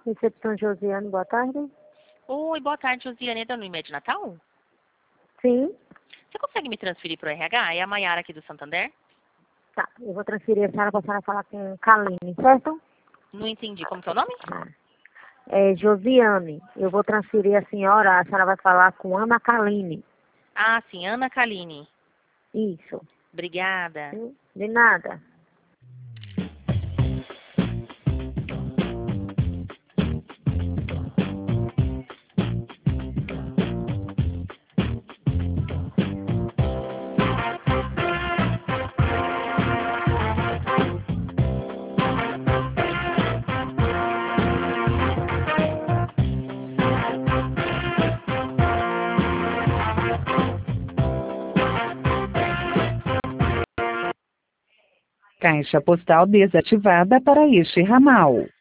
Recepção Josiane, boa tarde. Oi, boa tarde, Josiane. É da Unimed Natal? Sim. Você consegue me transferir para o RH? É a Maiara aqui do Santander? Tá, eu vou transferir a senhora para a senhora falar com Kaline, certo? Não entendi. Como que é o nome? É Josiane. Eu vou transferir a senhora vai falar com Ana Kaline. Ah, sim, Ana Kaline. Isso. Obrigada. De nada. Caixa postal desativada para este ramal.